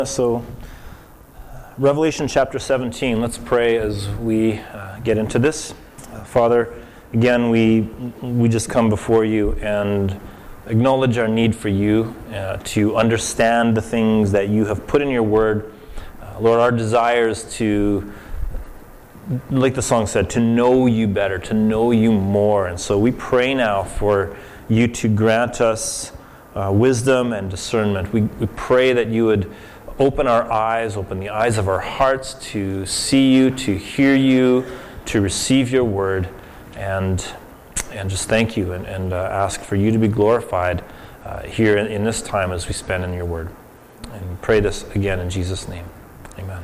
So, Revelation chapter 17, let's pray as we get into this. Father, again, we just come before you and acknowledge our need for you to understand the things that you have put in your word. Lord, our desire is to, like the song said, to know you better, to know you more. And so we pray now for you to grant us wisdom and discernment. We pray that you would open our eyes, open the eyes of our hearts to see you, to hear you, to receive your word, and just thank you and ask for you to be glorified here in this time as we spend in your word. And we pray this again in Jesus' name. Amen.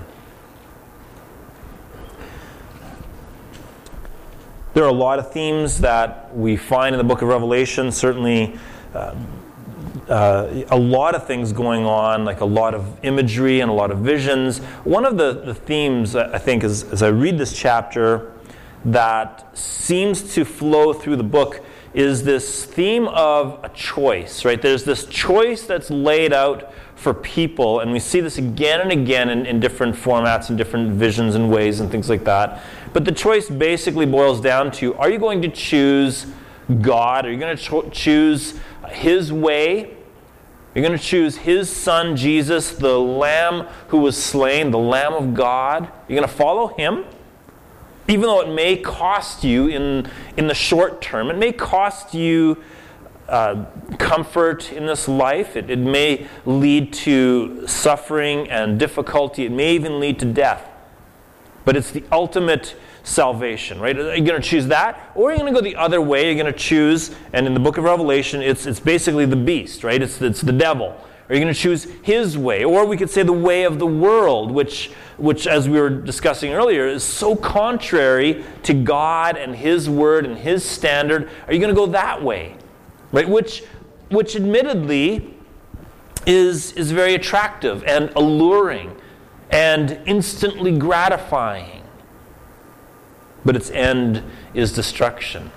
There are a lot of themes that we find in the book of Revelation, certainly a lot of things going on, like a lot of imagery and a lot of visions. One of the themes, I think, as I read this chapter that seems to flow through the book is this theme of a choice, right? There's this choice that's laid out for people, and we see this again and again in different formats and different visions and ways and things like that. But the choice basically boils down to, are you going to choose God? Are you going to choose His way? You're going to choose His Son, Jesus, the Lamb who was slain, the Lamb of God. You're going to follow Him, even though it may cost you in the short term. It may cost you comfort in this life. It may lead to suffering and difficulty. It may even lead to death. But it's the ultimate salvation, right? Are you going to choose that? Or are you going to go the other way? You're going to choose, and in the book of Revelation, it's basically the beast, right? It's the devil. Are you going to choose his way? Or we could say the way of the world, which as we were discussing earlier, is so contrary to God and His word and His standard. Are you going to go that way? Right? Which admittedly is very attractive and alluring and instantly gratifying. But its end is destruction.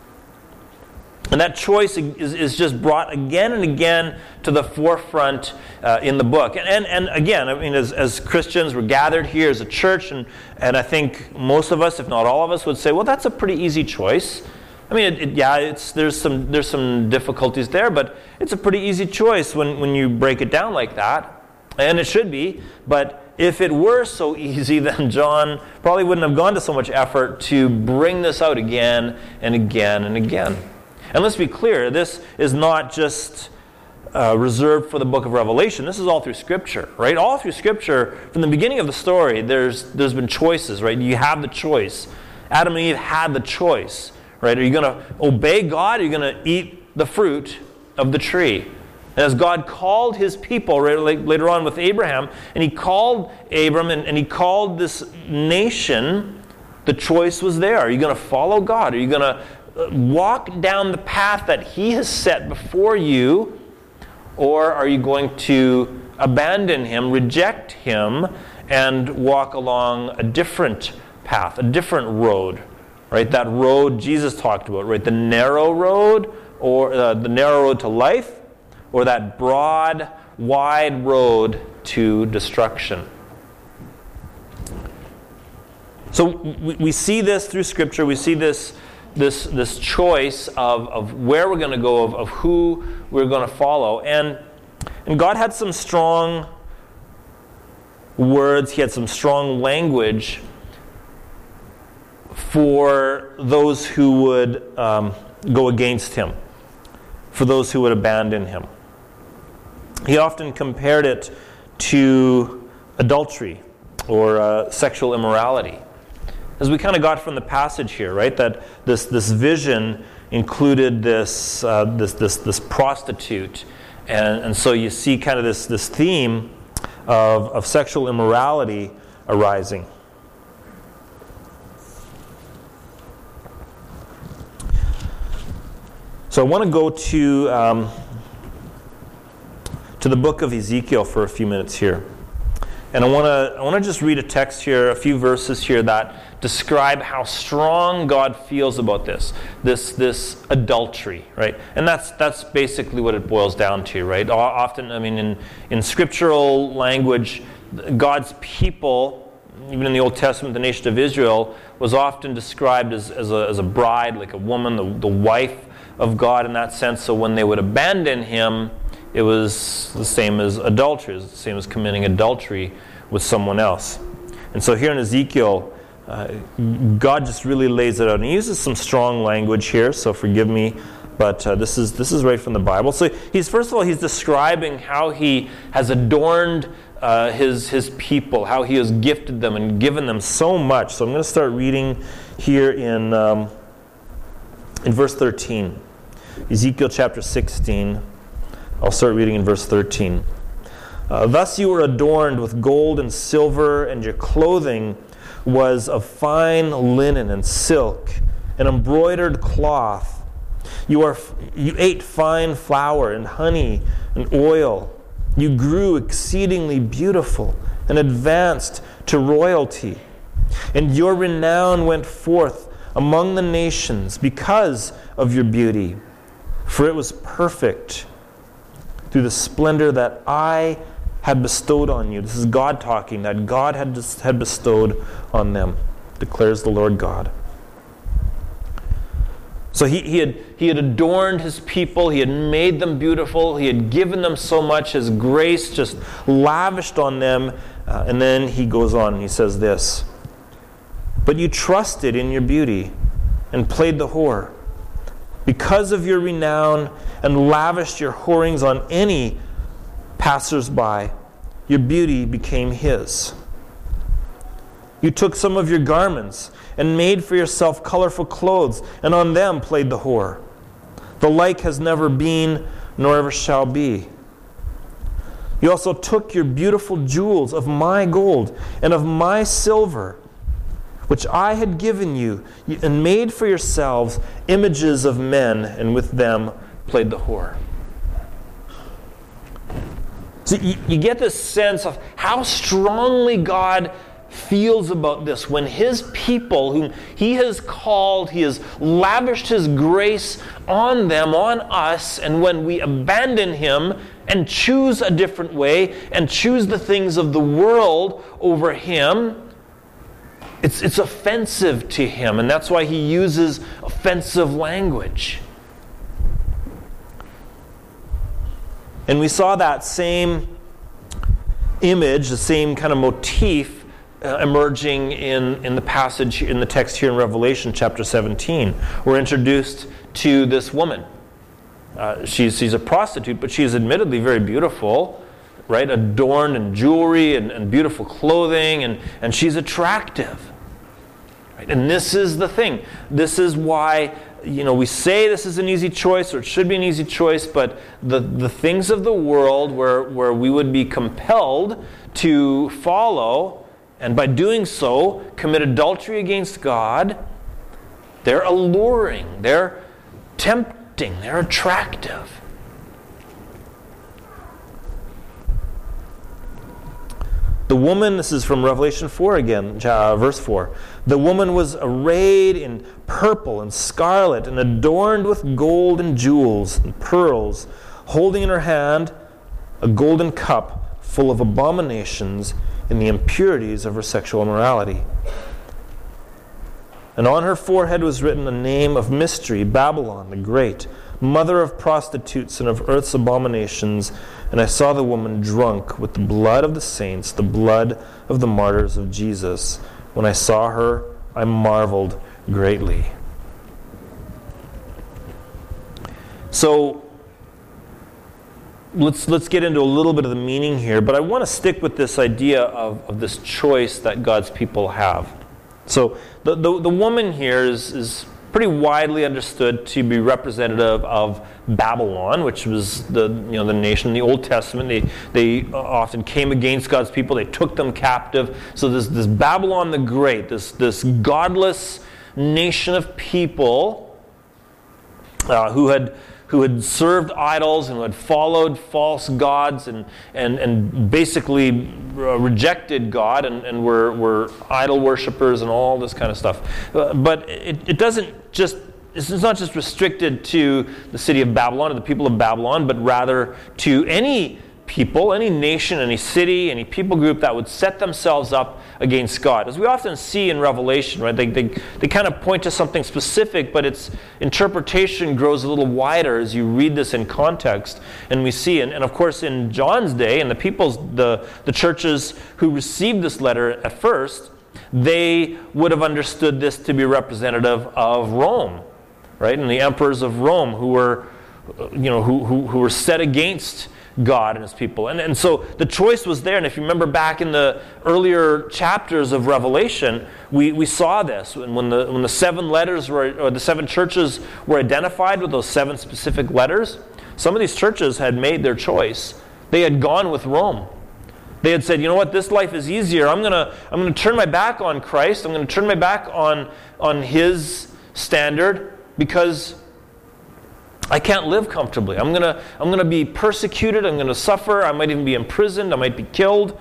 And that choice is just brought again and again to the forefront in the book. And again, I mean, as Christians, we're gathered here as a church, and I think most of us, if not all of us, would say, well, that's a pretty easy choice. I mean, there's some difficulties there, but it's a pretty easy choice when you break it down like that. And it should be, but if it were so easy, then John probably wouldn't have gone to so much effort to bring this out again and again and again. And let's be clear, this is not just reserved for the book of Revelation. This is all through Scripture, right? All through Scripture, from the beginning of the story, there's been choices, right? You have the choice. Adam and Eve had the choice, right? Are you going to obey God, or are you going to eat the fruit of the tree? And as God called His people, right, later on with Abraham, and He called Abram and He called this nation, the choice was there. Are you going to follow God? Are you going to walk down the path that He has set before you? Or are you going to abandon Him, reject Him, and walk along a different path, a different road? Right? That road Jesus talked about, right? The narrow road, or the narrow road to life, or that broad, wide road to destruction. So we see this through Scripture. We see this choice of where we're going to go, of who we're going to follow. And God had some strong words. He had some strong language for those who would go against Him, for those who would abandon Him. He often compared it to adultery or sexual immorality. As we kind of got from the passage here, right, that this vision included this prostitute, and so you see kind of this theme of sexual immorality arising. So I want to go to the book of Ezekiel for a few minutes here. And I want to just read a text here, a few verses here that describe how strong God feels about this adultery, right? And that's basically what it boils down to, right? Often, I mean, in scriptural language, God's people, even in the Old Testament, the nation of Israel, was often described as a bride, like a woman, the wife of God in that sense. So when they would abandon him, it was the same as adultery, it was the same as committing adultery with someone else. And so here in Ezekiel, God just really lays it out. And he uses some strong language here, so forgive me, but this is right from the Bible. So first of all, he's describing how he has adorned his people, how he has gifted them and given them so much. So I'm going to start reading here in verse 13. Ezekiel chapter 16. I'll start reading in verse 13. Thus you were adorned with gold and silver, and your clothing was of fine linen and silk and embroidered cloth. You ate fine flour and honey and oil. You grew exceedingly beautiful and advanced to royalty. And your renown went forth among the nations because of your beauty, for it was perfect through the splendor that I had bestowed on you. This is God talking, that God had bestowed on them, declares the Lord God. So he had adorned his people, he had made them beautiful, he had given them so much, his grace just lavished on them, and then he goes on and he says this, but you trusted in your beauty and played the whore. Because of your renown and lavished your whorings on any passers-by, your beauty became his. You took some of your garments and made for yourself colorful clothes, and on them played the whore. The like has never been, nor ever shall be. You also took your beautiful jewels of my gold and of my silver, which I had given you, and made for yourselves images of men, and with them played the whore. So you get this sense of how strongly God feels about this when his people, whom he has called, he has lavished his grace on them, on us, and when we abandon him and choose a different way and choose the things of the world over him, it's offensive to him, and that's why he uses offensive language. And we saw that same image, the same kind of motif emerging in the passage, in the text here in Revelation chapter 17. We're introduced to this woman. She's a prostitute, but she is admittedly very beautiful, right? Adorned in jewelry and beautiful clothing, and she's attractive. Right? And this is the thing. This is why, we say this is an easy choice, or it should be an easy choice, but the things of the world where we would be compelled to follow, and by doing so, commit adultery against God, they're alluring, they're tempting, they're attractive. The woman, this is from Revelation 4 again, verse 4. The woman was arrayed in purple and scarlet and adorned with gold and jewels and pearls, holding in her hand a golden cup full of abominations and the impurities of her sexual immorality. And on her forehead was written a name of mystery, Babylon the Great, mother of prostitutes and of earth's abominations. And I saw the woman drunk with the blood of the saints, the blood of the martyrs of Jesus. When I saw her, I marveled greatly. So let's get into a little bit of the meaning here, but I want to stick with this idea of this choice that God's people have. So the woman here is pretty widely understood to be representative of Babylon, which was the nation in the Old Testament. They often came against God's people. They took them captive. So this Babylon the Great, this godless nation of people who who had served idols and who had followed false gods and basically rejected God and were idol worshippers and all this kind of stuff. But it doesn't just, it's not just restricted to the city of Babylon or the people of Babylon, but rather to any people, any nation, any city, any people group that would set themselves up against God. As we often see in Revelation, right? They kind of point to something specific, but its interpretation grows a little wider as you read this in context. And we see, and of course in John's day, and the churches who received this letter at first, they would have understood this to be representative of Rome, right? And the emperors of Rome who were, who were set against God and his people. And so the choice was there. And if you remember back in the earlier chapters of Revelation, we saw this. When the 7 letters or the 7 churches were identified with those 7 specific letters, some of these churches had made their choice. They had gone with Rome. They had said, you know what, this life is easier. I'm gonna turn my back on Christ. I'm gonna turn my back on his standard because I can't live comfortably. I'm gonna be persecuted. I'm gonna suffer. I might even be imprisoned. I might be killed.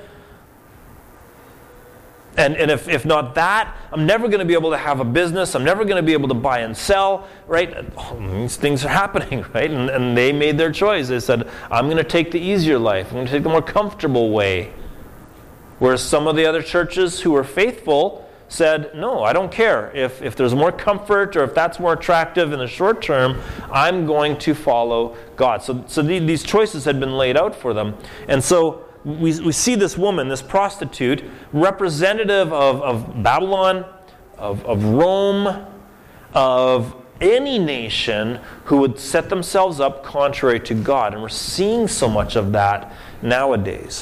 And if not that, I'm never going to be able to have a business. I'm never going to be able to buy and sell, right? These things are happening, right? And they made their choice. They said, I'm going to take the easier life. I'm going to take the more comfortable way. Whereas some of the other churches who were faithful said, no, I don't care. If there's more comfort or if that's more attractive in the short term, I'm going to follow God. So these choices had been laid out for them. And so we see this woman, this prostitute, representative of Babylon, of Rome, of any nation who would set themselves up contrary to God. And we're seeing so much of that nowadays.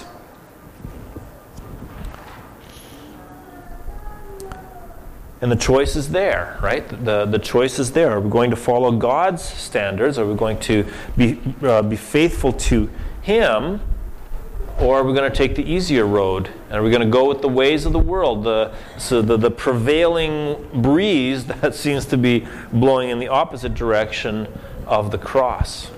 And the choice is there, right? The choice is there. Are we going to follow God's standards? Are we going to be faithful to Him? Or are we going to take the easier road? And are we going to go with the ways of the world? The prevailing breeze that seems to be blowing in the opposite direction of the cross.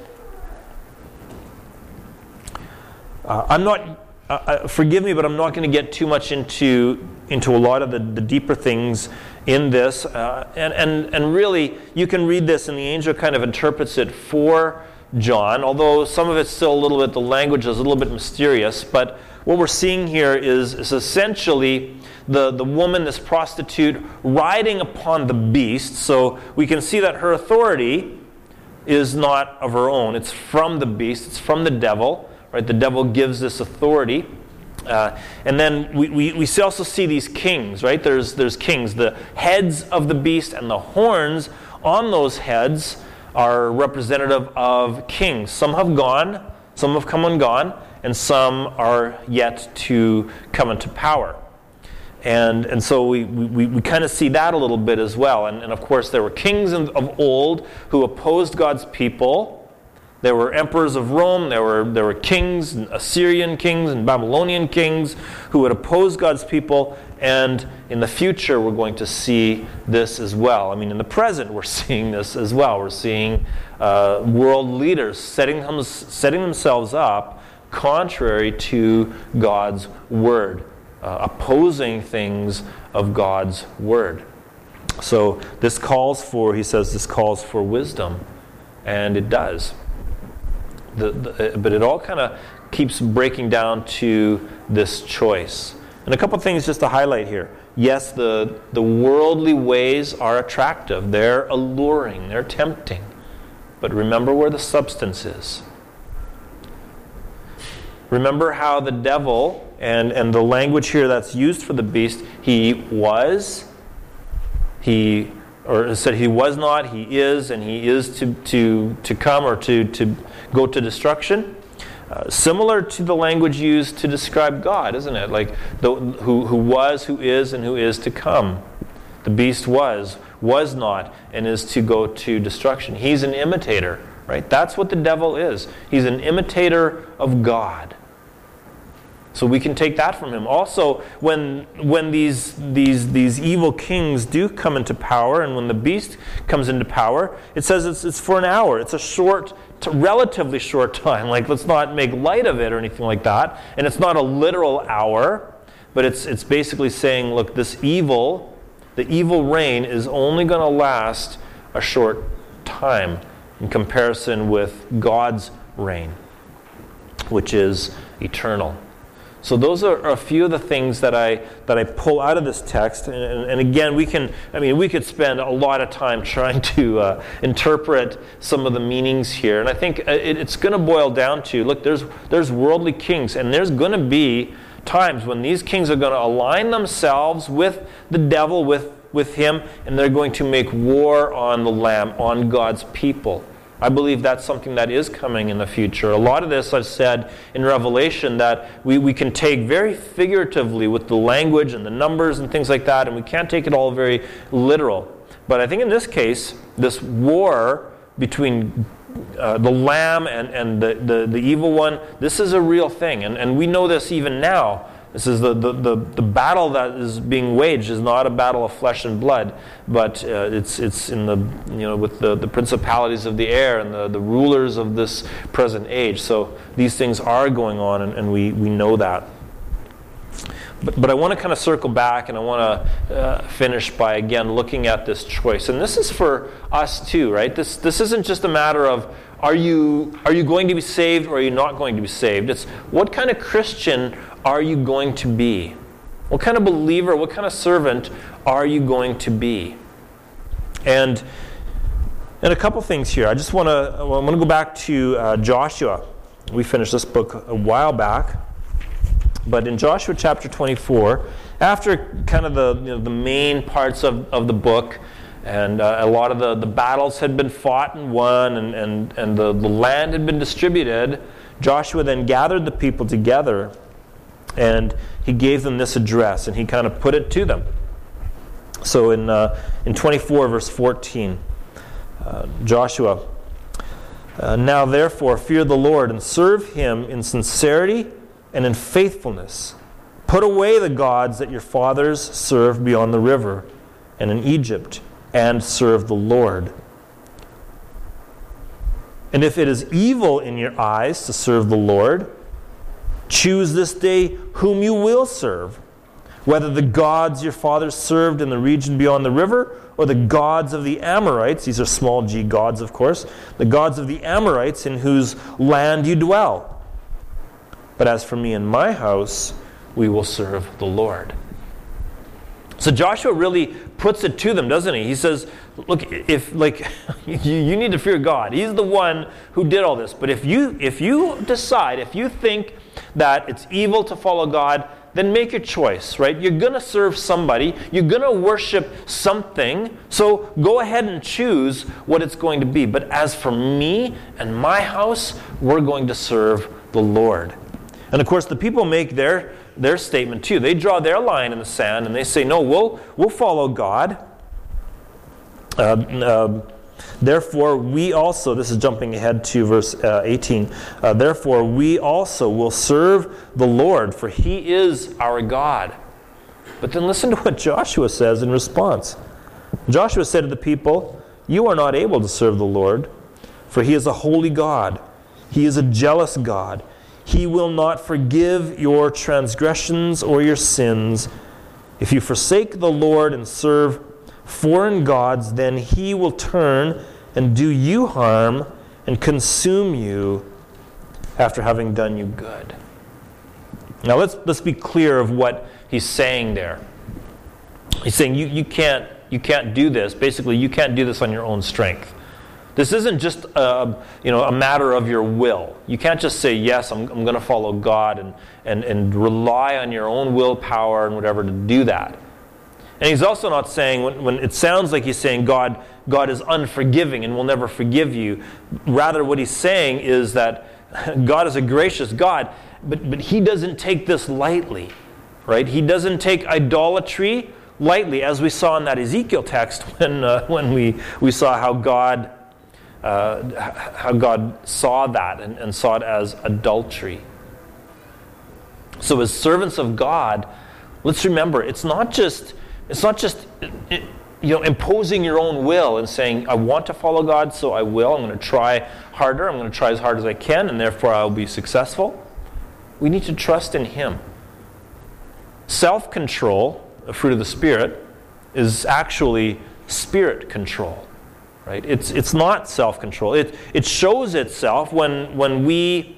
Forgive me, but I'm not going to get too much into a lot of the deeper things in this. And really, you can read this, and the angel kind of interprets it for John, although some of it's still a little bit, the language is a little bit mysterious. But what we're seeing here is essentially the woman, this prostitute, riding upon the beast. So we can see that her authority is not of her own. It's from the beast. It's from the devil. Right? The devil gives this authority. And then we also see these kings, right? There's kings. The heads of the beast and the horns on those heads are representative of kings. Some have gone, some have come and gone, and some are yet to come into power. And so we kind of see that a little bit as well. And of course there were kings of old who opposed God's people. There were emperors of Rome, there were kings, Assyrian kings and Babylonian kings who would oppose God's people, and in the future we're going to see this as well. I mean, in the present we're seeing this as well. We're seeing world leaders setting themselves up contrary to God's word, opposing things of God's word. So this calls for wisdom, and it does. But it all kind of keeps breaking down to this choice. And a couple things just to highlight here. Yes, the worldly ways are attractive. They're alluring. They're tempting. But remember where the substance is. Remember how the devil, and the language here that's used for the beast, or said he was not, he is, and he is to come or to go to destruction. Similar to the language used to describe God, isn't it? Like who was, who is, and who is to come. The beast was not, and is to go to destruction. He's an imitator, right? That's what the devil is. He's an imitator of God. So we can take that from him. Also, when these evil kings do come into power, and when the beast comes into power, it says it's for an hour. It's a relatively short time. Like, let's not make light of it or anything like that. And it's not a literal hour, but it's basically saying, look, the evil reign is only going to last a short time in comparison with God's reign, which is eternal. So those are a few of the things that I pull out of this text, and again, we could spend a lot of time trying to interpret some of the meanings here, and I think it's going to boil down to, look, there's worldly kings, and there's going to be times when these kings are going to align themselves with the devil, with him, and they're going to make war on the Lamb, on God's people. I believe that's something that is coming in the future. A lot of this I've said in Revelation that we can take very figuratively with the language and the numbers and things like that, and we can't take it all very literal. But I think in this case, this war between the Lamb and the evil one, this is a real thing. And we know this even now. This is the battle that is being waged is not a battle of flesh and blood, but it's in the with the principalities of the air and the rulers of this present age. So these things are going on, and we know that. But I want to kind of circle back, and I want to finish by again looking at this choice, and this is for us too, right? This isn't just a matter of are you going to be saved or are you not going to be saved? It's what kind of Christian are you going to be? What kind of believer, what kind of servant are you going to be? And a couple things here. I want to go back to Joshua. We finished this book a while back. But in Joshua chapter 24, after kind of the main parts of the book, and a lot of the battles had been fought and won, and the land had been distributed, Joshua then gathered the people together, and he gave them this address, and he kind of put it to them. So in 24 verse 14, Joshua, now therefore fear the Lord and serve him in sincerity and in faithfulness. Put away the gods that your fathers served beyond the river and in Egypt, and serve the Lord. And if it is evil in your eyes to serve the Lord, choose this day whom you will serve, whether the gods your fathers served in the region beyond the river, or the gods of the Amorites, these are small g gods of course, the gods of the Amorites in whose land you dwell. But as for me and my house, we will serve the Lord. So Joshua really puts it to them, doesn't he? He says, look, if you need to fear God. He's the one who did all this. But if you decide, if you think that it's evil to follow God, then make your choice, right? You're going to serve somebody. You're going to worship something. So go ahead and choose what it's going to be. But as for me and my house, we're going to serve the Lord. And of course, the people make their statement too. They draw their line in the sand and they say, no, we'll follow God. Therefore, we also, this is jumping ahead to verse 18, therefore we also will serve the Lord, for he is our God. But then listen to what Joshua says in response. Joshua said to the people, you are not able to serve the Lord, for he is a holy God. He is a jealous God. He will not forgive your transgressions or your sins. If you forsake the Lord and serve foreign gods, then he will turn and do you harm and consume you after having done you good. Now let's be clear of what he's saying there. He's saying you can't do this. Basically, you can't do this on your own strength. This isn't just a matter of your will. You can't just say, yes, I'm going to follow God and rely on your own willpower and whatever to do that. And he's also not saying, when it sounds like he's saying God is unforgiving and will never forgive you. Rather, what he's saying is that God is a gracious God, but he doesn't take this lightly, right? He doesn't take idolatry lightly, as we saw in that Ezekiel text when we saw how God saw that and saw it as adultery. So as servants of God, let's remember, it's not just imposing your own will and saying, I want to follow God, so I will. I'm going to try harder. I'm going to try as hard as I can, and therefore I'll be successful. We need to trust in Him. Self-control, a fruit of the Spirit, is actually spirit control. Right? It's not self-control. It shows itself when we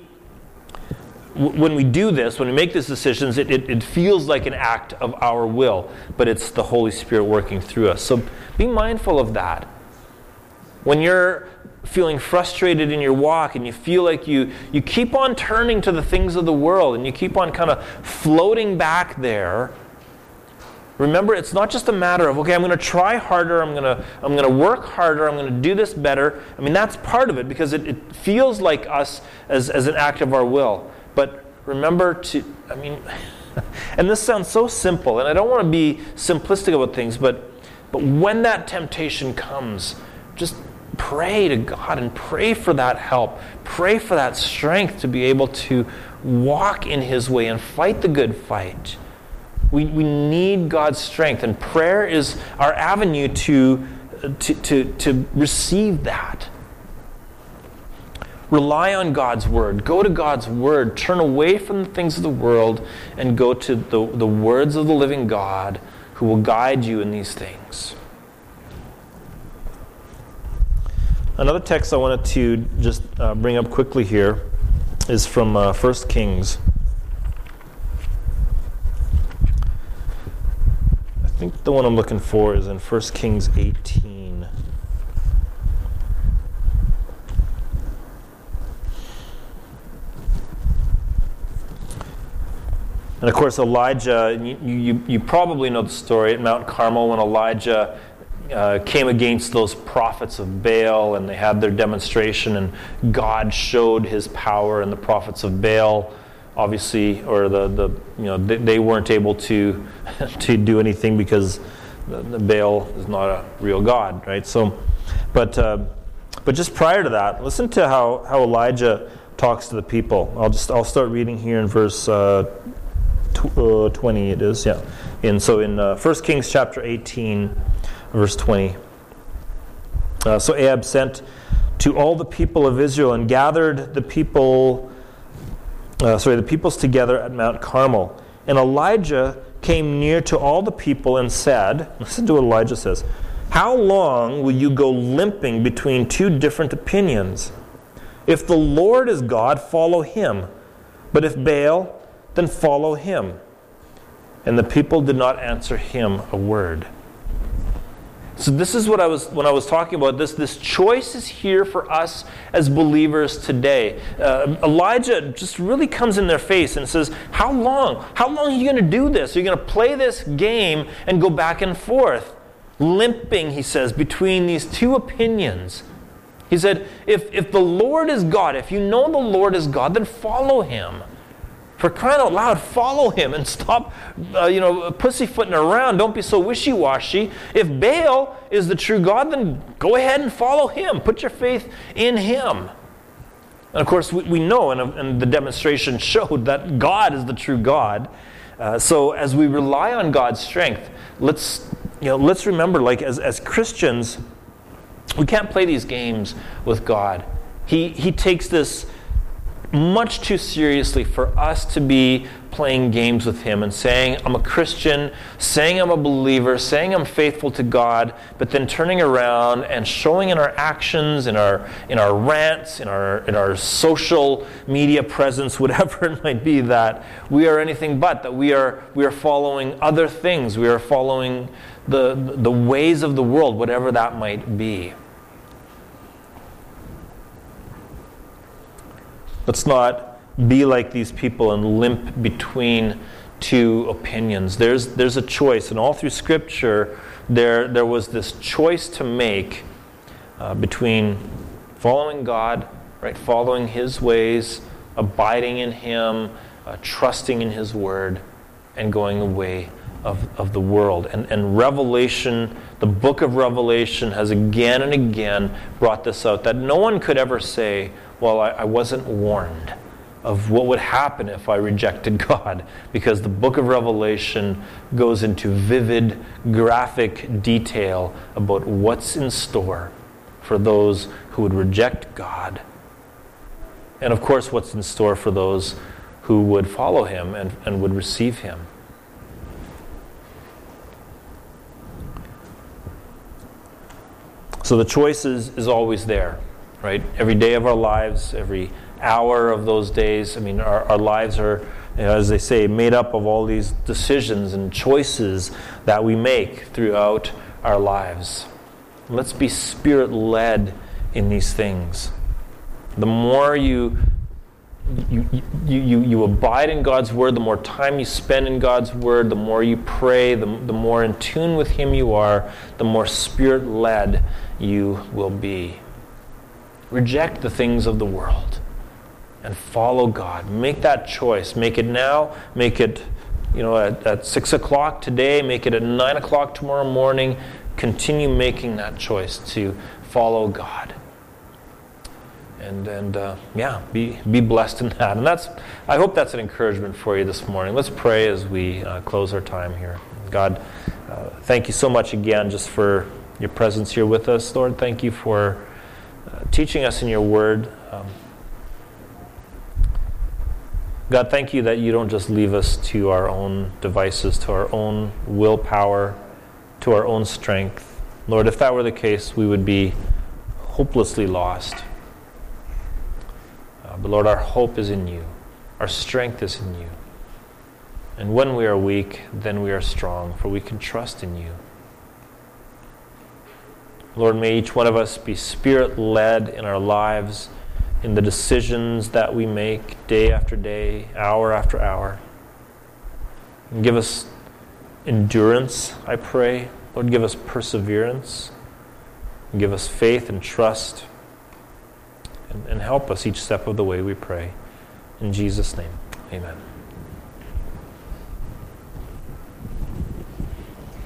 do this, when we make these decisions, it feels like an act of our will, but it's the Holy Spirit working through us. So be mindful of that. When you're feeling frustrated in your walk and you feel like you keep on turning to the things of the world and you keep on kind of floating back there, remember, it's not just a matter of, okay, I'm going to try harder, I'm going to work harder, I'm going to do this better. I mean, that's part of it because it feels like us as an act of our will. But remember and this sounds so simple, and I don't want to be simplistic about things, but when that temptation comes, just pray to God and pray for that help. Pray for that strength to be able to walk in His way and fight the good fight. We need God's strength, and prayer is our avenue to receive that. Rely on God's Word. Go to God's Word. Turn away from the things of the world and go to the words of the living God who will guide you in these things. Another text I wanted to just bring up quickly here is from 1 Kings. I think the one I'm looking for is in 1 Kings 18. And of course, Elijah, you probably know the story at Mount Carmel when Elijah came against those prophets of Baal, and they had their demonstration, and God showed His power, and the prophets of Baal, obviously, or they weren't able to do anything because the Baal is not a real God, right? So, but just prior to that, listen to how Elijah talks to the people. I'll start reading here in verse 20 it is, yeah. In 1 Kings chapter 18, verse 20. So Ahab sent to all the people of Israel and gathered the peoples together at Mount Carmel. And Elijah came near to all the people and said, listen to what Elijah says, "How long will you go limping between two different opinions? If the Lord is God, follow Him. But if Baal, then follow him." And the people did not answer him a word. So this is when I was talking about this choice is here for us as believers today. Elijah just really comes in their face and says, how long are you going to do this? Are you going to play this game and go back and forth? Limping, he says, between these two opinions. He said, if the Lord is God, if you know the Lord is God, then follow Him. For crying out loud, follow Him and stop pussyfooting around. Don't be so wishy-washy. If Baal is the true God, then go ahead and follow him. Put your faith in Him. And of course, we know, and the demonstration showed that God is the true God. So as we rely on God's strength, let's remember, like as Christians, we can't play these games with God. He takes this much too seriously for us to be playing games with Him and saying, I'm a Christian, saying I'm a believer, saying I'm faithful to God, but then turning around and showing in our actions, in our rants, in our social media presence, whatever it might be, that we are anything but, that we are following other things. We are following the ways of the world, whatever that might be. Let's not be like these people and limp between two opinions. There's a choice, and all through Scripture, there was this choice to make between following God, right, following His ways, abiding in Him, trusting in His Word, and going away of the world. And Revelation, the book of Revelation, has again and again brought this out, that no one could ever say, well, I wasn't warned. of what would happen if I rejected God, because the book of Revelation goes into vivid, graphic detail about what's in store for those who would reject God. And of course, what's in store for those who would follow him and would receive him. So the choice is always there, right? Every day of our lives, every hour of those days. I mean, our lives are, as they say, made up of all these decisions and choices that we make throughout our lives. Let's be Spirit-led in these things. The more you abide in God's Word, the more time you spend in God's Word, the more you pray, the more in tune with him you are, the more Spirit-led you will be. Reject the things of the world and follow God. Make that choice. Make it now. Make it, at 6 o'clock today. Make it at 9 o'clock tomorrow morning. Continue making that choice to follow God. And be blessed in that. And I hope that's an encouragement for you this morning. Let's pray as we close our time here. God, thank you so much again just for your presence here with us. Lord, thank you for teaching us in your word. God, thank you that you don't just leave us to our own devices, to our own willpower, to our own strength. Lord, if that were the case, we would be hopelessly lost. But Lord, our hope is in you. Our strength is in you. And when we are weak, then we are strong, for we can trust in you. Lord, may each one of us be Spirit-led in our lives, in the decisions that we make day after day, hour after hour. And give us endurance, I pray. Lord, give us perseverance. And give us faith and trust. And help us each step of the way, we pray. In Jesus' name, amen.